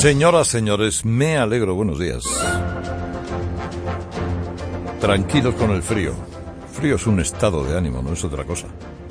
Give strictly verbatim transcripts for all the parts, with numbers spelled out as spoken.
Señoras, señores, me alegro, buenos días. Tranquilos con el frío. Frío es un estado de ánimo, no es otra cosa.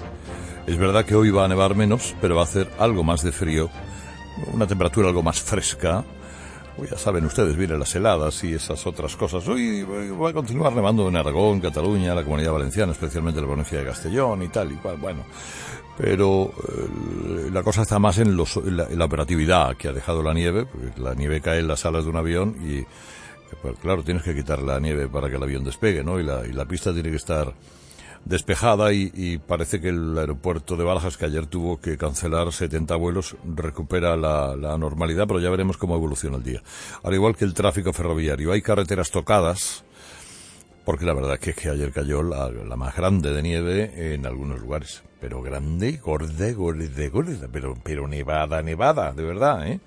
Es verdad que hoy va a nevar menos, pero va a hacer algo más de frío, una temperatura algo más fresca. Ya saben ustedes, vienen las heladas y esas otras cosas. Hoy va a continuar nevando en Aragón, Cataluña, la Comunidad Valenciana, especialmente la provincia de Castellón y tal y cual. Bueno, pero eh, la cosa está más en, los, en, la, en la operatividad que ha dejado la nieve, porque la nieve cae en las alas de un avión y, pues, claro, tienes que quitar la nieve para que el avión despegue, ¿no? Y la, y la pista tiene que estar despejada y, y parece que el aeropuerto de Barajas, que ayer tuvo que cancelar setenta vuelos, recupera la, la normalidad, pero ya veremos cómo evoluciona el día. Al igual que el tráfico ferroviario, hay carreteras tocadas, porque la verdad que es que ayer cayó la, la más grande de nieve en algunos lugares, pero grande, gorda, gorda, gorda, pero, pero nevada, nevada, de verdad, ¿eh?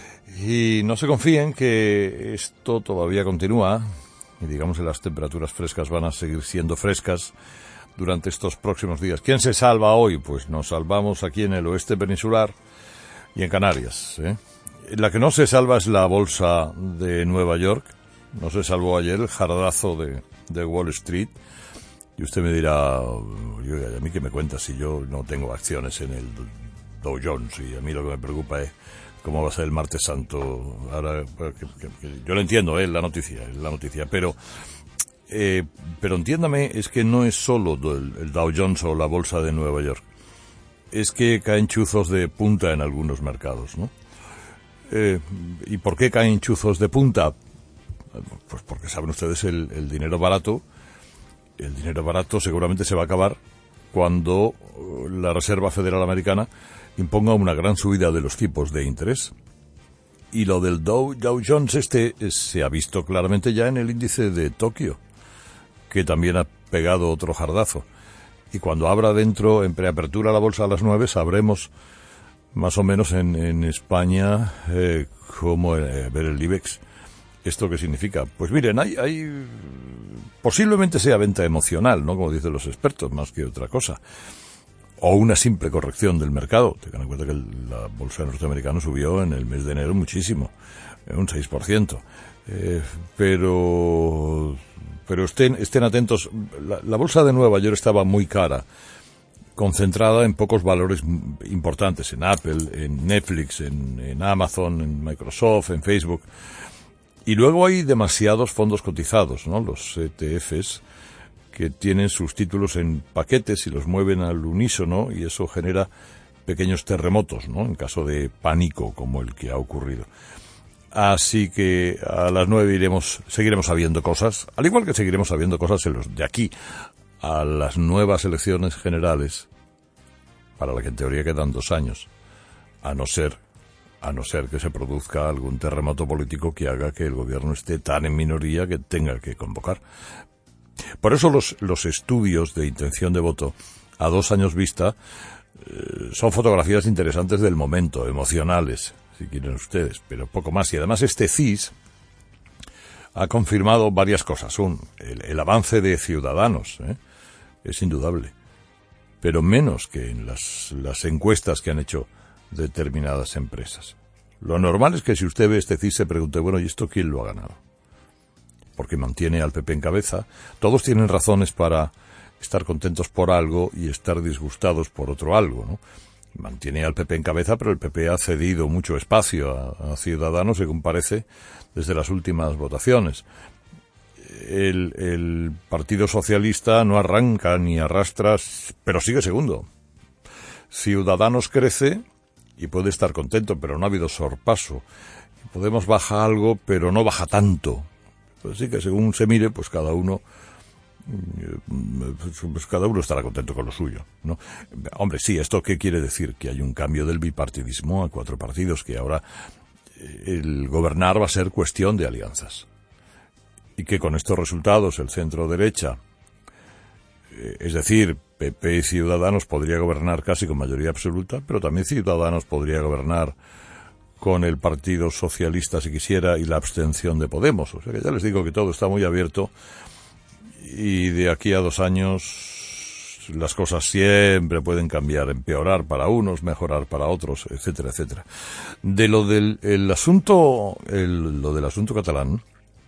Y no se confíen que esto todavía continúa, y digamos que las temperaturas frescas van a seguir siendo frescas durante estos próximos días. ¿Quién se salva hoy? Pues nos salvamos aquí en el oeste peninsular y en Canarias, ¿eh? La que no se salva es la bolsa de Nueva York. No se salvó ayer el jardazo de, de Wall Street. Y usted me dirá, oye, ¿a mí qué me cuenta si yo no tengo acciones en el Dow Jones? Y a mí lo que me preocupa es cómo va a ser el martes santo. Ahora, que, que, que yo lo entiendo, ¿eh? La noticia, la noticia, pero... Eh, pero entiéndame, es que no es solo el, el Dow Jones o la bolsa de Nueva York. Es que caen chuzos de punta en algunos mercados, ¿no? Eh, ¿Y por qué caen chuzos de punta? Pues porque saben ustedes, el, el dinero barato, el dinero barato seguramente se va a acabar cuando la Reserva Federal Americana imponga una gran subida de los tipos de interés. Y lo del Dow, Dow Jones este se ha visto claramente ya en el índice de Tokio, que también ha pegado otro jardazo. Y cuando abra dentro, en preapertura la bolsa a las nueve, sabremos más o menos en, en España eh, cómo eh, ver el IBEX. ¿Esto qué significa? Pues miren, hay, hay posiblemente sea venta emocional, ¿no? Como dicen los expertos, más que otra cosa. O una simple corrección del mercado. Tengan en cuenta que el, la bolsa norteamericana subió en el mes de enero muchísimo, un seis por ciento. Eh, pero... Pero estén, estén atentos, la, la bolsa de Nueva York estaba muy cara, concentrada en pocos valores importantes, en Apple, en Netflix, en, en Amazon, en Microsoft, en Facebook. Y luego hay demasiados fondos cotizados, ¿no? Los E T Fs, que tienen sus títulos en paquetes y los mueven al unísono, y eso genera pequeños terremotos, ¿no? En caso de pánico como el que ha ocurrido. Así que a las nueve iremos, seguiremos sabiendo cosas, al igual que seguiremos sabiendo cosas en los de aquí a las nuevas elecciones generales, para la que en teoría quedan dos años, a no ser, a no ser que se produzca algún terremoto político que haga que el gobierno esté tan en minoría que tenga que convocar. Por eso los, los estudios de intención de voto a dos años vista eh, son fotografías interesantes del momento, emocionales, si quieren ustedes, pero poco más. Y además este C I S ha confirmado varias cosas. Un, el, el avance de Ciudadanos, ¿eh? Es indudable, pero menos que en las, las encuestas que han hecho determinadas empresas. Lo normal es que si usted ve este C I S se pregunte, bueno, ¿y esto quién lo ha ganado? Porque mantiene al P P en cabeza. Todos tienen razones para estar contentos por algo y estar disgustados por otro algo, ¿no? Mantiene al P P en cabeza, pero el P P ha cedido mucho espacio a, a Ciudadanos, según parece, desde las últimas votaciones. El, el Partido Socialista no arranca ni arrastra, pero sigue segundo. Ciudadanos crece y puede estar contento, pero no ha habido sorpaso. Podemos baja algo, pero no baja tanto. Pues sí que según se mire, pues cada uno... pues cada uno estará contento con lo suyo, ¿no? Hombre, sí, ¿esto qué quiere decir? Que hay un cambio del bipartidismo a cuatro partidos, que ahora el gobernar va a ser cuestión de alianzas. Y que con estos resultados el centro-derecha, es decir, P P y Ciudadanos, podría gobernar casi con mayoría absoluta, pero también Ciudadanos podría gobernar con el Partido Socialista si quisiera y la abstención de Podemos. O sea que ya les digo que todo está muy abierto. Y de aquí a dos años las cosas siempre pueden cambiar, empeorar para unos, mejorar para otros, etcétera, etcétera. De lo del el asunto, el, lo del asunto catalán,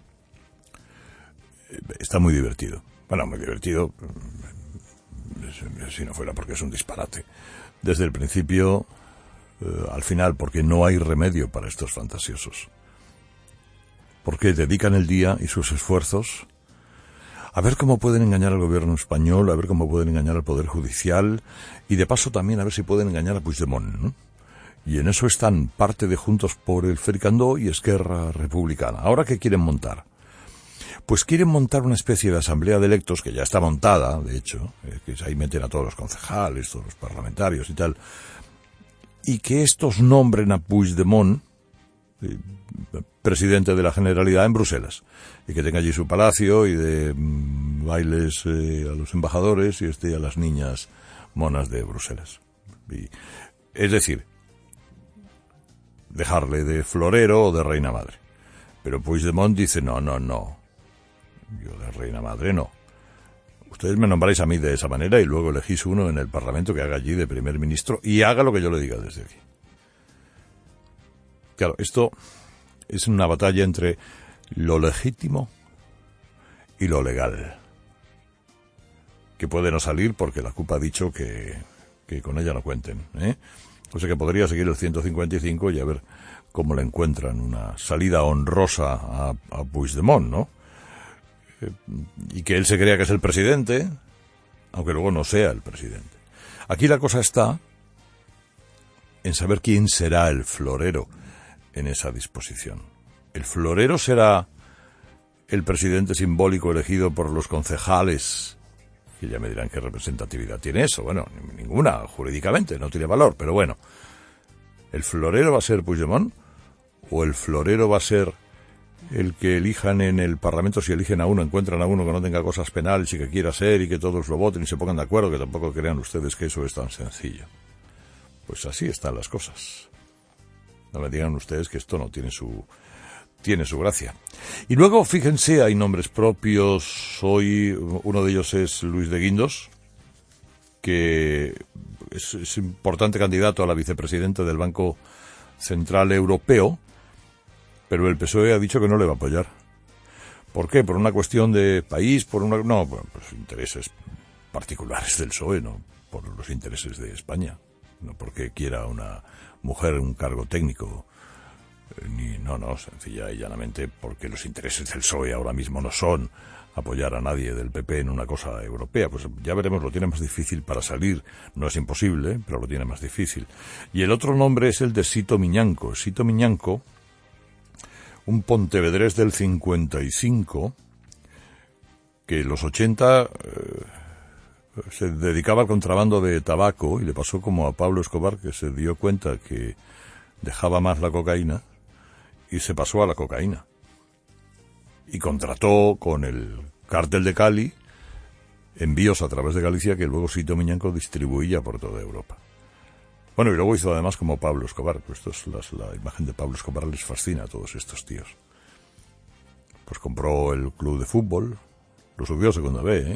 está muy divertido. Bueno, muy divertido, si no fuera porque es un disparate. Desde el principio, eh, al final, porque no hay remedio para estos fantasiosos. Porque dedican el día y sus esfuerzos a ver cómo pueden engañar al gobierno español, a ver cómo pueden engañar al Poder Judicial y de paso también a ver si pueden engañar a Puigdemont, ¿no? Y en eso están parte de Juntos por el Fricandó y Esquerra Republicana. ¿Ahora qué quieren montar? Pues quieren montar una especie de asamblea de electos, que ya está montada, de hecho, eh, que ahí meten a todos los concejales, todos los parlamentarios y tal, y que estos nombren a Puigdemont eh, presidente de la Generalidad en Bruselas, y que tenga allí su palacio y de mm, bailes eh, a los embajadores y este a las niñas monas de Bruselas. Y, es decir, dejarle de florero o de reina madre. Pero Puigdemont dice, no, no, no, yo de reina madre no. Ustedes me nombráis a mí de esa manera y luego elegís uno en el Parlamento que haga allí de primer ministro y haga lo que yo le diga desde aquí. Claro, esto es una batalla entre lo legítimo y lo legal, que puede no salir porque la CUP ha dicho que, que con ella no cuenten, ¿eh? O sea que podría seguir el ciento cincuenta y cinco y a ver cómo le encuentran una salida honrosa a, a Puigdemont, ¿no? Eh, y que él se crea que es el presidente, aunque luego no sea el presidente. Aquí la cosa está en saber quién será el florero en esa disposición. ¿El florero será el presidente simbólico elegido por los concejales? Que ya me dirán qué representatividad tiene eso. Bueno, ninguna, jurídicamente, no tiene valor, pero bueno. ¿El florero va a ser Puigdemont? ¿O el florero va a ser el que elijan en el Parlamento? Si eligen a uno, encuentran a uno que no tenga cosas penales y que quiera ser y que todos lo voten y se pongan de acuerdo, que tampoco crean ustedes que eso es tan sencillo. Pues así están las cosas. No me digan ustedes que esto no tiene su tiene su gracia. Y luego, fíjense, hay nombres propios. Hoy uno de ellos es Luis de Guindos, que es, es importante candidato a la vicepresidenta del Banco Central Europeo, pero el P S O E ha dicho que no le va a apoyar. ¿Por qué? ¿Por una cuestión de país? ¿Por una no, por pues, intereses particulares del P S O E, no por los intereses de España? No porque quiera una mujer un cargo técnico, eh, ni no, no, sencilla y llanamente porque los intereses del P S O E ahora mismo no son apoyar a nadie del P P en una cosa europea. Pues ya veremos, lo tiene más difícil para salir. No es imposible, pero lo tiene más difícil. Y el otro nombre es el de Sito Miñanco. Sito Miñanco, un pontevedrés del cincuenta y cinco, que en los ochenta eh, se dedicaba al contrabando de tabaco y le pasó como a Pablo Escobar, que se dio cuenta que dejaba más la cocaína y se pasó a la cocaína. Y contrató con el cártel de Cali envíos a través de Galicia que luego Sito Miñanco distribuía por toda Europa. Bueno, y luego hizo además como Pablo Escobar. Pues esto es las, la imagen de Pablo Escobar les fascina a todos estos tíos. Pues compró el club de fútbol, lo subió a segunda B, ¿eh?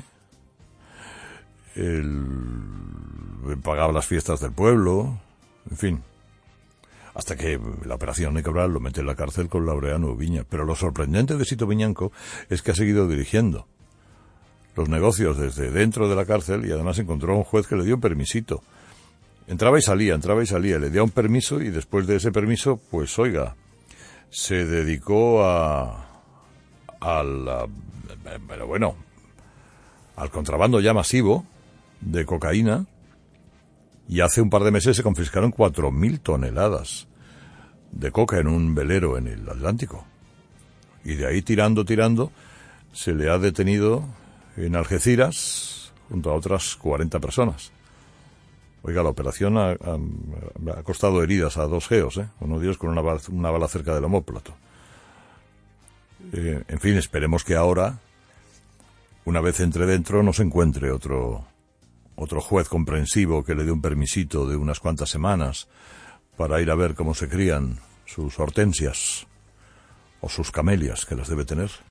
El, pagaba las fiestas del pueblo, en fin. Hasta que la operación de Cabral lo mete en la cárcel con Laureano Viña. Pero lo sorprendente de Sito Miñanco es que ha seguido dirigiendo los negocios desde dentro de la cárcel y además encontró a un juez que le dio un permisito. Entraba y salía, entraba y salía, le dio un permiso y después de ese permiso, pues oiga, se dedicó a, a la, pero bueno, al contrabando ya masivo de cocaína, y hace un par de meses se confiscaron cuatro mil toneladas de coca en un velero en el Atlántico. Y de ahí tirando, tirando, se le ha detenido en Algeciras junto a otras cuarenta personas. Oiga, la operación ha, ha, ha costado heridas a dos geos, ¿eh? Uno de ellos con una bala, una bala cerca del omóplato. Eh, en fin, esperemos que ahora, una vez entre dentro, no se encuentre otro otro juez comprensivo que le dé un permisito de unas cuantas semanas para ir a ver cómo se crían sus hortensias o sus camelias, que las debe tener.